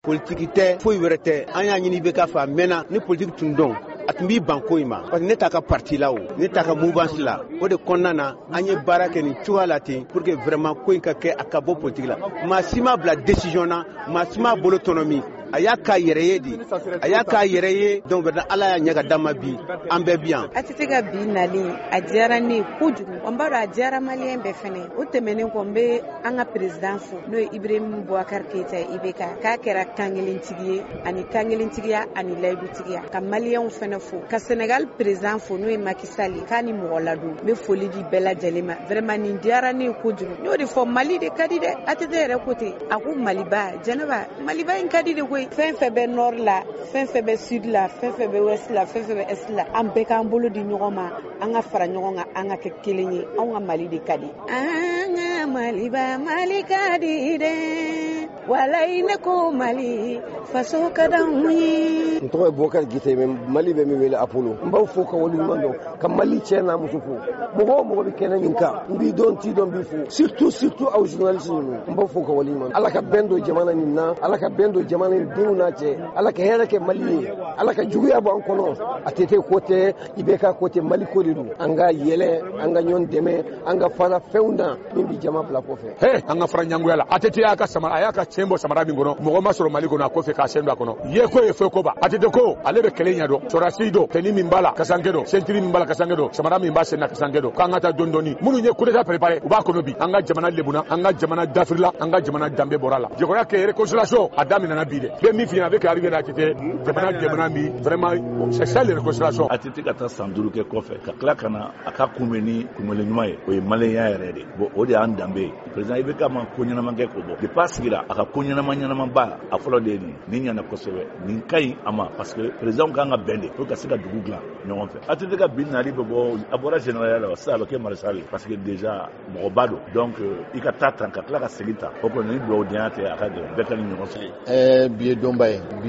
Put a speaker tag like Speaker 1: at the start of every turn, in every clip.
Speaker 1: Politique tɛ foyi wɛrɛ tɛ an y'a ɲini bɛ ka fa mɛnna ni politique tun dɔn a tun b'i ban ko in ma parce que ne t'a ka parti la o ne t'a ka mouvance la o de kɔnɔna na an ye baara kɛ nin cogoya la ten pour que vraiment ko in ka kɛ a ka bɔ politique la maa si ma bila décision na maa si ma bolo tɔnɔmi a y'a k'a yɛrɛ ye de a y'a k'a yɛrɛ ye donc bɛɛ ala y'a ɲɛ ka d'an ma bi an bɛɛ bi yan
Speaker 2: ATT ka bi nali a diyara ne ye kojugu an b'a dɔn a diyara maliyɛn bɛɛ fɛnɛ o tɛmɛnen kɔ n bɛ an ka président fo n'o ye Ibrahim Boubacar Keita ye IBK k'a kɛra kankelentigi ye ani kankelentigiya ani layidutigiya ka maliyɛnw fɛnɛ fo ka Sénégal président fo n'o ye Macky Sall k'a ni mɔgɔ ladon n bɛ foli di bɛɛ lajɛlen ma vraiment nin diyara ne ye kojugu n y'o de fɔ Mali de ka di dɛ ATT yɛrɛ ko ten a ko Maliba Jɛnɛba Maliba in ka di de koyi fɛn fɛn bɛ nord la fɛn fɛn bɛ sud la fɛn fɛn bɛ ouest la fɛn fɛn bɛ est la an bɛɛ k'an bolo di ɲɔgɔn ma an ka fara ɲɔgɔn kan an ka kɛ kelen ye anw ka Mali de ka di an ka Maliba Mali ka di dɛ walayi ne ko Mali faso ka d'anw ye
Speaker 3: n tɔgɔ ye Boubacar Keita mais Mali bɛ min wele Apollo n b'aw fo ka waleɲuman dɔn ka Mali cɛ n'a muso fo mɔgɔ o mɔgɔ bɛ kɛnɛ nin kan n b'i dɔn n t'i dɔn n b'i fo surtout aw journaliste ninnu n b'aw fo ka waleɲuman dɔn ala ka bɛn don jamana nin na ala ka bɛn don jamana in denw n'a cɛ ala ka hɛrɛ kɛ Mali ye ala ka juguya bɔ an kɔnɔ ATT ko tɛ IBK ko tɛ Mali ko de don an ka yɛlɛ an ka ɲɔgɔn dɛmɛ an ka fana fɛnw na min bi jama bila kɔfɛ
Speaker 4: an ka fara ɲangoya la ATT y'a ka samara a y'a ka cɛn bɔ samara min kɔnɔ mɔgɔ ma sɔrɔ Mali kɔnɔ a kɔfɛ k'a sɛn don a kɔnɔ ye ko ye fɛn ko ba ATT ko ale bɛ kɛlɛ ɲɛ dɔn sɔrɔdasi dɔn tɛni min b'a la kasankɛ dɔn sentiri min b'a la kasankɛ dɔn samara min b'a sen na kasankɛ dɔn k'an ka taa dɔɔni dɔɔni minnu ye coup d'état préparé u b'a kɔnɔ bi an ka jamana lebuna an ka jamana dafirila an ka jamana danbe bɔra la jɛkɔrɔya kɛ réconciliation a daminɛna bi dɛ bɛɛ min fiyɛna a bɛ kɛ arrivé ATT jamana min vraiment c'est ça le réconciliation
Speaker 5: ATT ka taa san 5 kɛ kɔfɛ ka tila ka na a ka kunbɛn ni kunbɛnli ɲuman ye o ye maliyɛnya yɛrɛ de bon o de y'an danbe ye président IBK ma ko ɲɛnama kɛ k'o bɔ depuis a sigira a ka ko ɲɛnama a fɔlɔ de ye nin ɲɛna kosɛbɛ nin ka ɲi a ma parce que président kan ka bɛn de pour ka se ka dugu dilan ɲɔgɔn fɛ ATT ka bin nali bɛ bɔ a bɔra général la sisan a bɛ kɛ maréchal ye parce que déjà mɔgɔba don donc i ka taa tan ka tila ka segin ta o kɔni ni dugawudenya tɛ a ka gɛlɛn bɛɛ ka ni ɲɔgɔn sɔrɔ
Speaker 6: bi ye donba ye bi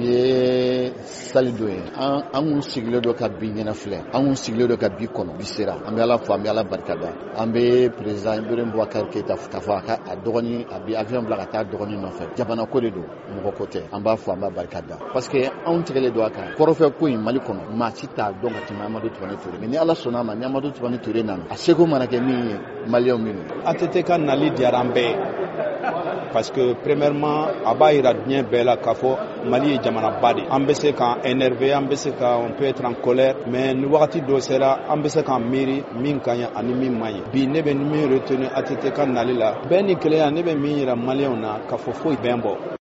Speaker 6: ye sali dɔ ye an kun sigilen don ka bi ɲɛna filɛ an kun sigilen don ka bi kɔnɔ bi sera an bɛ ala fo an bɛ ala barika da an bɛ président Ibrahim Boubacar Keita k'a fɔ a dɔgɔnin a bi avion bila ka taa dɔgɔnin nɔfɛ jamana ko de don mɔgɔ ko tɛ an b'a fɔ an b'a barika da parce que anw tigɛlen don a kan kɔrɔfɛ ko in Mali kɔnɔ maa si t'a dɔn ka tɛmɛ Amadou Tumani Ture mais ni ala sɔnna ma ni Amadou Tumani Ture nana a seko mana kɛ min ye maliyɛnw min
Speaker 7: ATT ka nali diyara an bɛɛ parce que premièrement a b'a yira diɲɛ bɛɛ la k'a fɔ Mali ye jamanaba de an bɛ se k'an énerver an bɛ se ka on peut être en colère mais ni wagati dɔ sera an bɛ se k'an miiri min ka ɲi ani min man ɲi bi ne bɛ min retenu ATT ka nali la bɛn ni kelenya ne bɛ min yira maliyɛnw na k'a fɔ foyi bɛn bɔ